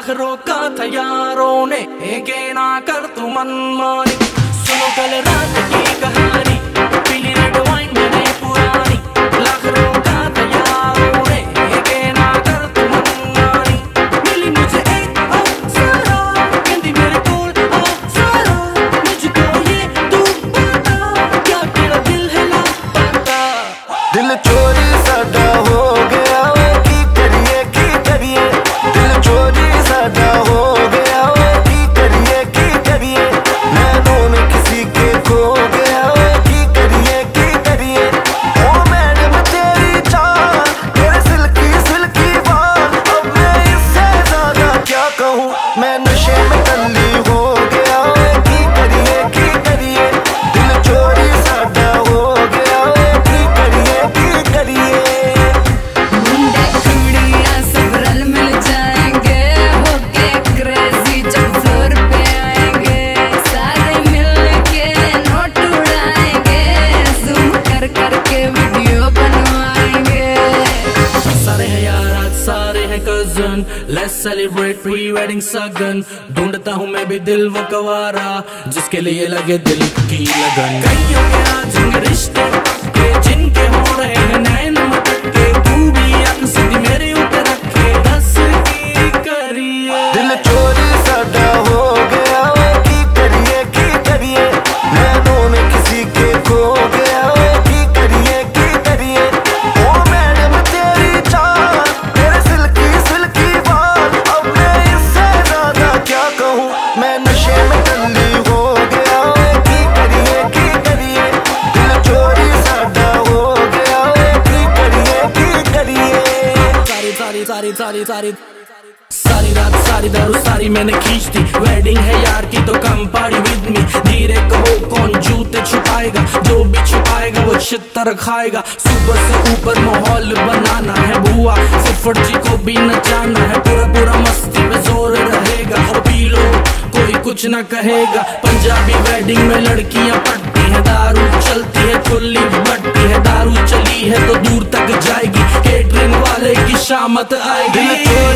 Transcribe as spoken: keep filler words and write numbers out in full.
लाख रोका था यारों ने, एक ना कर तू मनमानी। सुनो कल रात की कहानी, पीली रेड वाइन मैंने पुरानी। लाख रोका था यारों ने, एक ना कर तू मनमानी। मिली मुझे एक अप्सरा, कहती मेरे कोल अप्सरा। मुझको ये तू बता, क्या तेरा दिल है लापता। दिल चोरी सादा हो गया वे, की करिए की करिए। दिल चोरी सादा हो गया वे, की करिए की करिए। नैनों में किसी के खो गया वे, की करिए की करिए। ओ मैडम तेरी चाल, तेरे सिल्की सिल्की बाल, अब मैं इससे ज्यादा क्या कहूँ। मैं नशे में टल्ली हो गया वे, की करिए की करिए। दिल चोरी सादा हो गया वे, की करिए की करिए। मुंडे कुड़ियां सब रल मिल जाएंगे, होके क्रेजी जब फ्लोर पे आएंगे। सारे मिलके नोट उड़ाएंगे, जूम कर कर के वीडियो बनवाएंगे। सारे हैं यार आज सारे हैं cousin, let's celebrate pre wedding सगन। ढूंढता हूँ मैं भी दिल वो गवारा, जिसके लिए लगे दिल की लगन। कईयों के आज होंगे रिश्ते पक्के, जिनके हो रहे हैं नैन मटके। तू भी अक सीधी मेरे ऊपर रखे, दस की करिए। दिल चोरी सादा हो गया वे, की करिए की करिए। नैनों में किसी के खो गया वे, की करिए की करिए। ओ मैडम तेरी चाल, तेरे सिल्की सिल्की बाल, अब मैं इससे ज्यादा क्या कहूँ। मैं नशे में टल्ली हो गया वे, की करिए की करिए। दिल चोरी सादा हो गया वे, की करिए की करिए। सारी सारी सारी सारी सारी सारी रात सारी दारू सारी मैंने खींच दी। वेडिंग है यार की तो कम पार्टी विद मी। धीरे कहो कौन जूते छुपाएगा, जो भी छुपाएगा वो छितर खाएगा। सुपर से ऊपर माहौल बनाना है बुआ, सिफर जी को भी नचाना है। पूरा पूरा मस्ती में जोर रहेगा, और पी लो कोई कुछ ना कहेगा। पंजाबी वेडिंग में लड़कियां पटती है, दारू चलती है खुली बट्टी है। दारू चली है तो दूर तक जाएगी, केटरिंग वाले की शामत आएगी।